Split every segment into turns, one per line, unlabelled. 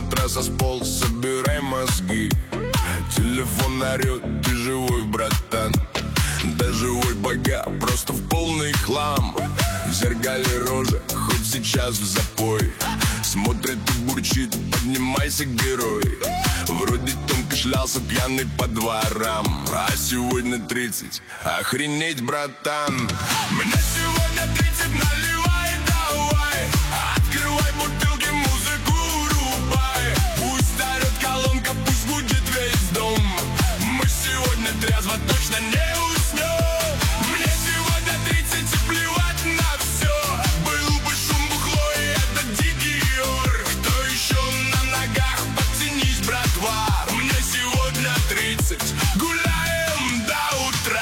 матраса сполз, собирай мозги. Телефон орёт, ты живой, братан. Да живой пока, просто в полный хлам. В зеркале рожа, хоть сейчас в запой. Смотрит и бурчит, поднимайся, герой. Вроде тонко шлялся пьяный по дворам, а сегодня 30, охренеть, братан. Мне сегодня 30, наливай, давай. Открывай бутылки, музыку врубай. Пусть орёт колонка, пусть будет весь дом. Мы сегодня трезво точно не уснем. Мне сегодня 30 и плевать на все. Был бы шум, бухло и это дикий ор. Кто еще на ногах, подтянись, братва. Мне сегодня 30, гуляем до утра.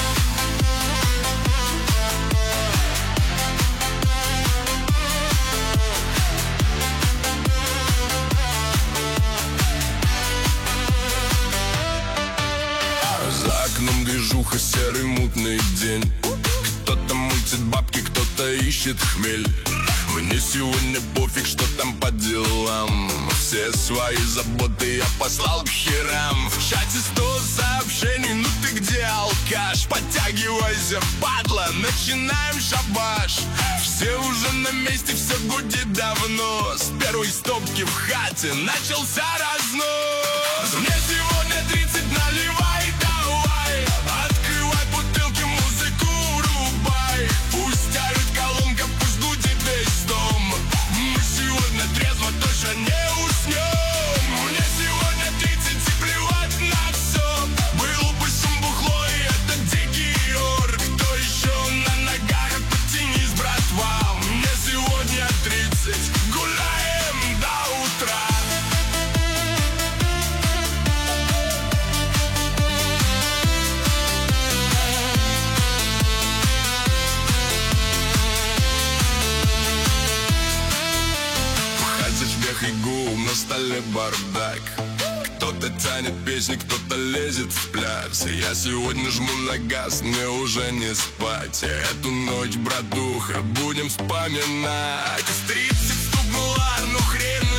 За окном движуха, серый мутный день. Кто-то мутит бабки, кто-то ищет хмель. Мне сегодня пофиг, что там по делам. Все свои заботы я послал к херам. В чате 100 сообщений, ну ты где, алкаш? Подтягивайся, падла, начинаем шабаш. Все уже на месте, все гудит давно. С первой стопки в хате начался разнос. Мне сегодня 30, наливай, давай. Открывай бутылки, музыку врубай. Пусть орёт колонка, пусть гудит весь дом. Мы сегодня трезво точно не уснем. Мне сегодня 30 и плевать на все. Был бы шум, бухло и это дикий ор. Кто еще на ногах, подтянись, братва. Мне сегодня 30, гуляем до утра. Смех и гул, на столе бардак. Кто-то тянет песни, кто-то лезет в пляс. Я сегодня жму на газ, мне уже не спать. Эту ночь, братуха, будем вспоминать. С 30 стукнула, ну хрен